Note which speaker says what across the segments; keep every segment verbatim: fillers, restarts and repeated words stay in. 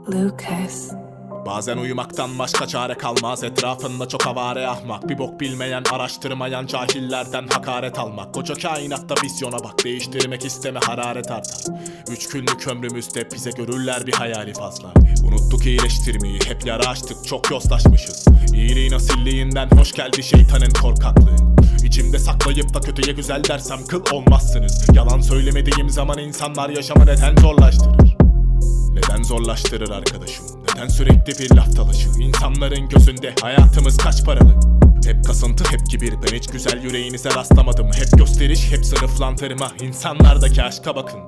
Speaker 1: Lucas.
Speaker 2: Bazen uyumaktan başka çare kalmaz. Etrafında çok avare ahmak. Bir bok bilmeyen, araştırmayan cahillerden hakaret almak. Koca kainatta vizyona bak, değiştirmek isteme, hararet artar. Üç günlük ömrümüzde bize görürler bir hayali fazla. Unuttuk iyileştirmeyi, hep yara açtık, çok yozlaşmışız. İyiliğin asilliğinden hoş geldi şeytanın korkaklığı. İçimde saklayıp da kötüye güzel dersem kıl olmazsınız. Yalan söylemediğim zaman insanlar yaşamı neden zorlaştırır? Neden zorlaştırır arkadaşım? Neden sürekli bir laf dalaşı? İnsanların gözünde hayatımız kaç paralık? Hep kasıntı, hep kibir. Ben hiç güzel yüreğinize rastlamadım. Hep gösteriş, hep sınıflandırma. İnsanlardaki aşka bakın.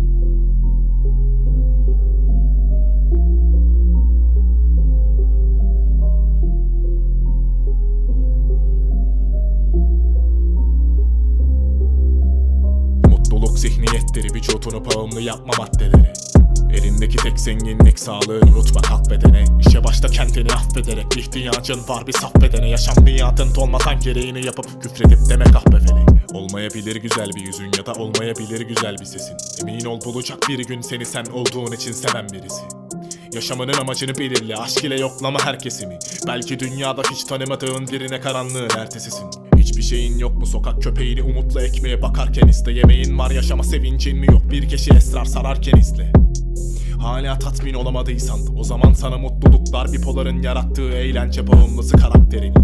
Speaker 2: Mutluluk zihniyetleri, vücudunu bağımlı yapma maddeleri. Elindeki tek zenginlik sağlığın, unutma kalk bedene. İşe başta kendini affederek, ihtiyacın var bir saf bedene. Yaşam niyatın dolmadan gereğini yapıp küfredip deme kahpe felek. Olmayabilir güzel bir yüzün ya da olmayabilir güzel bir sesin. Emin ol bulacak bir gün seni sen olduğun için seven birisi. Yaşamının amacını belirle, aşk ile yoklama herkesi mi? Belki dünyada hiç tanımadığın birine karanlığın ertesisin. Hiçbir şeyin yok mu sokak köpeğini umutla ekmeğe bakarken iste. Yemeğin var, yaşama sevincin mi yok, bir kişi esrar sararken izle. Hala tatmin olamadıysan o zaman sana mutluluklar, bipoların yarattığı eğlence bağımlısı karakterin.